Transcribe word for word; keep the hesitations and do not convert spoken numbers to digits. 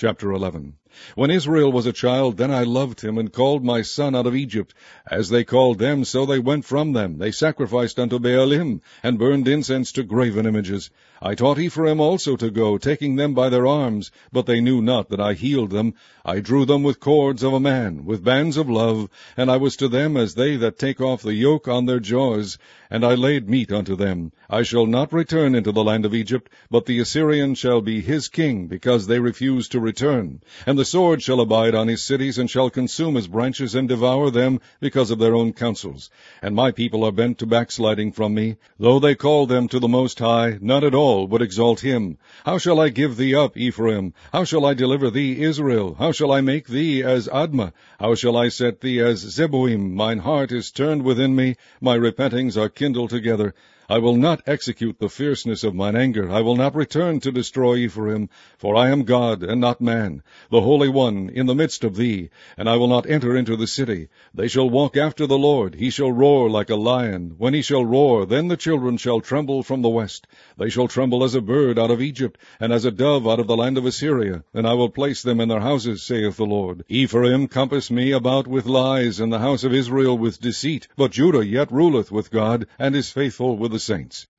Chapter eleven. When Israel was a child, then I loved him, and called my son out of Egypt. As they called them, so they went from them. They sacrificed unto Baalim, and burned incense to graven images. I taught Ephraim also to go, taking them by their arms, but they knew not that I healed them. I drew them with cords of a man, with bands of love, and I was to them as they that take off the yoke on their jaws, and I laid meat unto them. I shall not return into the land of Egypt, but the Assyrian shall be his king, because they refuse to return. And the sword shall abide on his cities, and shall consume his branches, and devour them, because of their own counsels. And my people are bent to backsliding from me. Though they call them to the Most High, none at all would exalt him. How shall I give thee up, Ephraim? How shall I deliver thee, Israel? How shall I make thee as Admah? How shall I set thee as Zeboim? Mine heart is turned within me, my repentings are kindled together. I will not execute the fierceness of mine anger. I will not return to destroy Ephraim, for I am God, and not man, the Holy One in the midst of thee, and I will not enter into the city. They shall walk after the Lord. He shall roar like a lion. When he shall roar, then the children shall tremble from the west. They shall tremble as a bird out of Egypt, and as a dove out of the land of Assyria, and I will place them in their houses, saith the Lord. Ephraim compassed me about with lies, and the house of Israel with deceit, but Judah yet ruleth with God, and is faithful with the saints.